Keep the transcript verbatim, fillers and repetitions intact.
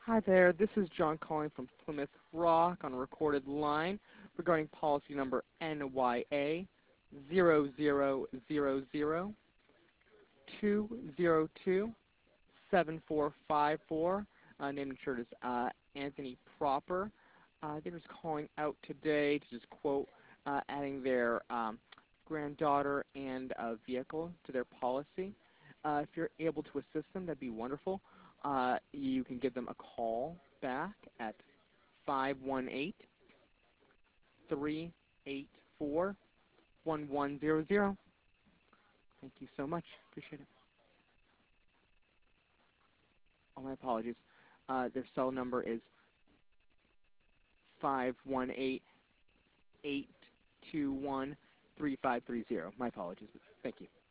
Hi there, this is John calling from Plymouth Rock on a recorded line regarding policy number N Y A zero zero zero zero two zero two seven four five four. Uh, name insured is uh, Anthony Proper. Uh, they're just calling out today to just quote uh, adding their um, granddaughter and uh, vehicle to their policy. Uh, if you're able to assist them, that'd be wonderful. Uh, you can give them a call back at five one eight, three eight four, one one zero zero. Thank you so much. Appreciate it. Oh, my apologies. Uh, their cell number is five one eight, eight two one, three five three zero. My apologies. Thank you.